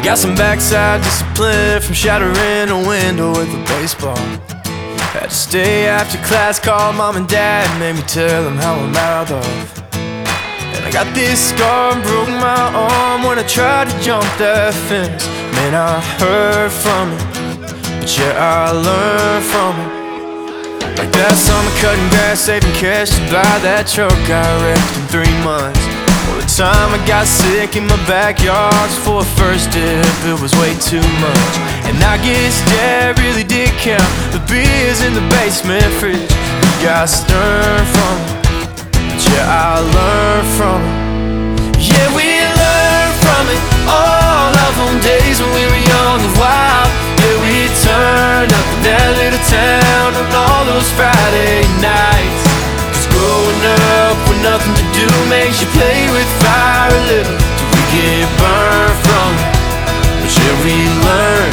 Got some backside discipline from shattering a window with a baseball. Had to stay after class, call mom and dad, made me tell them how I'm out of. And I got this scar and broke my arm when I tried to jump that fence. Man, I heard from it, but yeah, I learned from it. Like that summer cutting grass, saving cash to buy that truck I wrecked in 3 months. All the time I got sick in my backyard for a first dip, it was way too much. And I guess Dad really did count the beers in the basement fridge. You got stern from it, but yeah, I learned from it. Yeah, we learned from it, all of them days when we were young and wild. Yeah, we turned up in that little town on all those Friday nights. 'Cause growing up with nothing to do makes you play with fire a little till we get burned from it. But yeah, we learn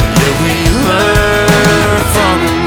from it.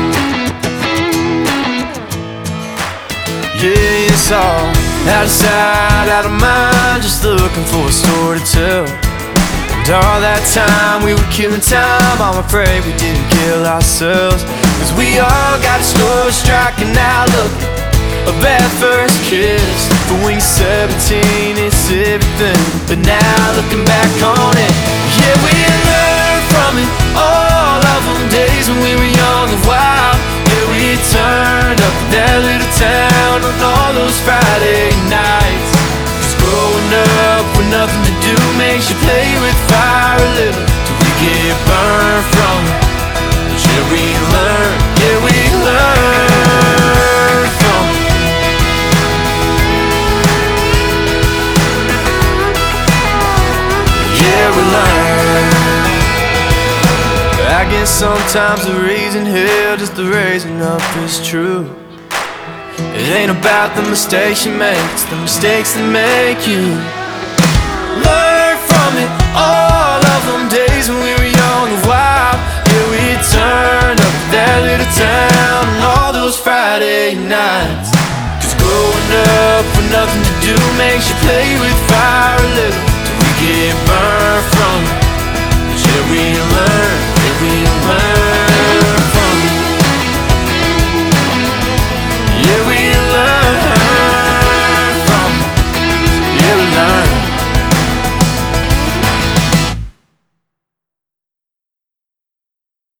Yeah, it's all out of sight, out of mind, just looking for a story to tell. And all that time we were killing time, I'm afraid we didn't kill ourselves. 'Cause we all got a story striking out, look, a bad first kiss. But when you're 17, it's everything. But now looking back on it, yeah, we learned from it, all of them days when we were young and wild. Yeah, we turned up in that little town on all those Friday nights. 'Cause growing up with nothing to do makes you play with fire a little till we get burned from it. But yeah, we learn from it. Yeah, we learn. I guess sometimes the reason hell, just the raising up is true. It ain't about the mistakes you make, it's the mistakes that make you. Learn from it, all of them days when we were young and wild. Yeah, we turned up that little town on all those Friday nights. 'Cause growing up with nothing to do makes you play with fire a little till we get burned from it. But yeah, we learn,